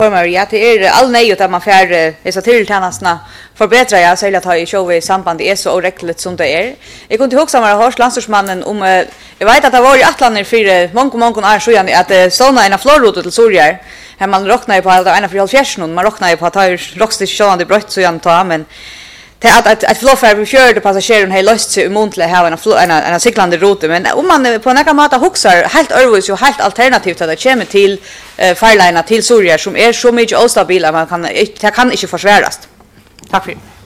Ja, det all nöjligt att man får dessa tilltjänsterna förbättra jag särskilt att ha i show i samband är så oräckligt som det är. Jag kunde också ha hört landstordsmannen om jag vet att det var i Atlanten för många år sedan att såna en florruta till Sorjar. Här man räknar på att ena för fjärsen man räknar på att ha rockstitionen brött så jag tar men att floffer vi körde passageraren har löst sig umuntligt här en cyklande ruta men om man på några mått huxar helt övervis och helt alternativt att det kommer till färlina till Sorjar som är så mycket ostabil att man kan inte försväras. Tack för